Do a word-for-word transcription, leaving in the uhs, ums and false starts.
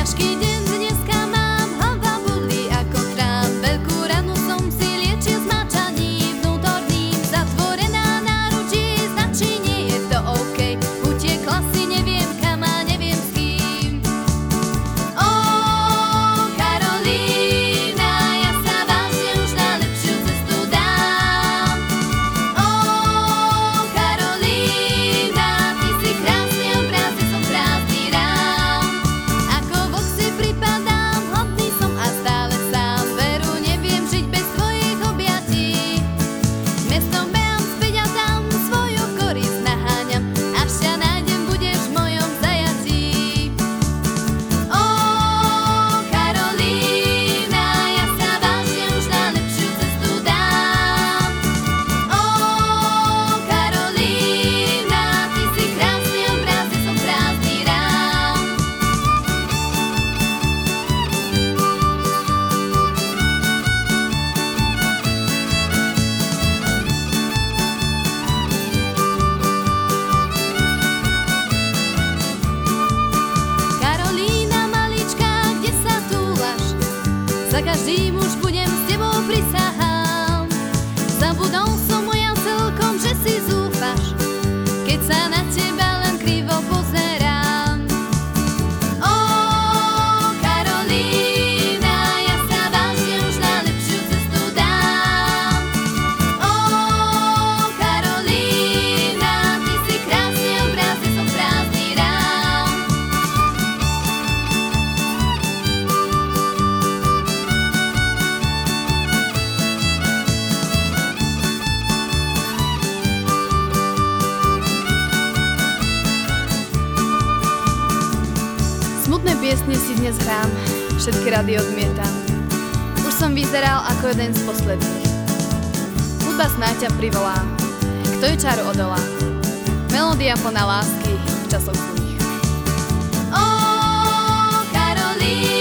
Ťažký deň dneska mám, hlava bolí ako trám. Veľkú ranu som si liečil zmáčaním vnútorným. Zatvorená náručí značí, nie je to OK. Utiekla si, neviem kam a neviem s kým. Ó, Karolína, ja sa vážne už na lepšiu cestu dám. Ó, Karolína, ty si krásny obraz, ja som prázdny rám. Ako vlk si pripadám, hladný som a stále sám. Veru, neviem žiť bez tvojich objatí. Mestom behám späť a tam svoju korisť naháňam. Až ťa nájdem, budeš v mojom zajatí. Ó, Karolína, ja sa vážne už na lepšiu cestu dám. Ó, Karolína, ty si krásny obraz, ja som prázdny rám. Karolína maličká, kde sa túlaš? Za každým už budem s tebou prisahám. Zabudol som moja celkom, že si zúfaš, keď sa na teba len krivo pozerám. Ó, Karolína, ja sa vážne už na lepšiu cestu dám. Ó, Karolína, ty si krásny obraz, ja som prázdny rám. Smutné piesne si dnes hrám, všetky rady odmietam. Už som vyzeral ako jeden z posledných. Hudba snáď ťa privolá, kto ju čaru odolá. Melódia plná lásky v časoch zlých. Ó, Karolína,